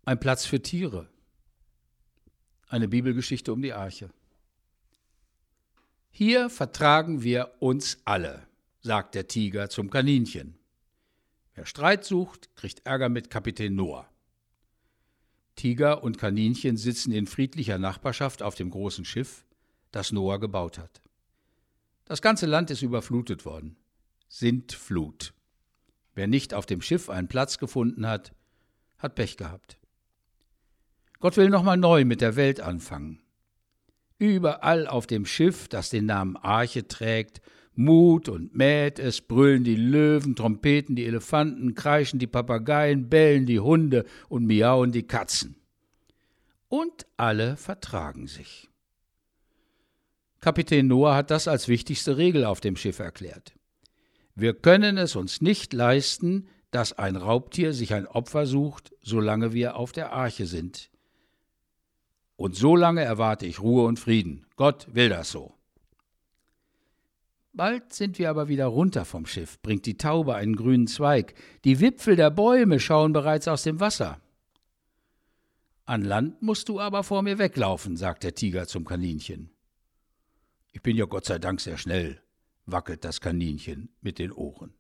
Ein Platz für Tiere. Eine Bibelgeschichte um die Arche. Hier vertragen wir uns alle, sagt der Tiger zum Kaninchen. Wer Streit sucht, kriegt Ärger mit Kapitän Noah. Tiger und Kaninchen sitzen in friedlicher Nachbarschaft auf dem großen Schiff, das Noah gebaut hat. Das ganze Land ist überflutet worden. Sintflut. Wer nicht auf dem Schiff einen Platz gefunden hat, hat Pech gehabt. Gott will nochmal neu mit der Welt anfangen. Überall auf dem Schiff, das den Namen Arche trägt, mut und mäht es, brüllen die Löwen, trompeten die Elefanten, kreischen die Papageien, bellen die Hunde und miauen die Katzen. Und alle vertragen sich. Kapitän Noah hat das als wichtigste Regel auf dem Schiff erklärt. Wir können es uns nicht leisten, dass ein Raubtier sich ein Opfer sucht, solange wir auf der Arche sind. Und so lange erwarte ich Ruhe und Frieden. Gott will das so. Bald sind wir aber wieder runter vom Schiff, bringt die Taube einen grünen Zweig. Die Wipfel der Bäume schauen bereits aus dem Wasser. An Land musst du aber vor mir weglaufen, sagt der Tiger zum Kaninchen. Ich bin ja Gott sei Dank sehr schnell, wackelt das Kaninchen mit den Ohren.